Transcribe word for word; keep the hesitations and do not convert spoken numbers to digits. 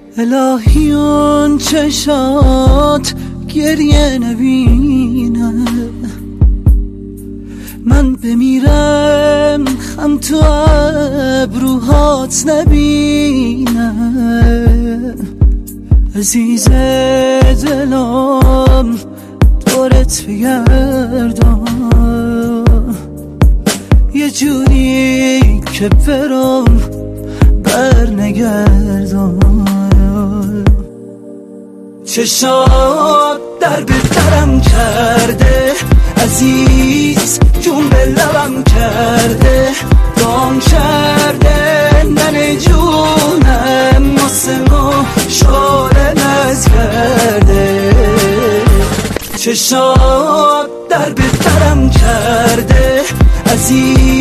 الهی اون چشات گریه نبینه، من بمیرم خم تو ابروهات نبینه. عزیز دلم دورت بگردم، یه جوری که برم بر نگردم. چشات در بهترم کرده عزیز، جون به لبم کرده، دام کرده من جونم، واسه شعله نز کرده. چشات در بهترم کرده عزیز،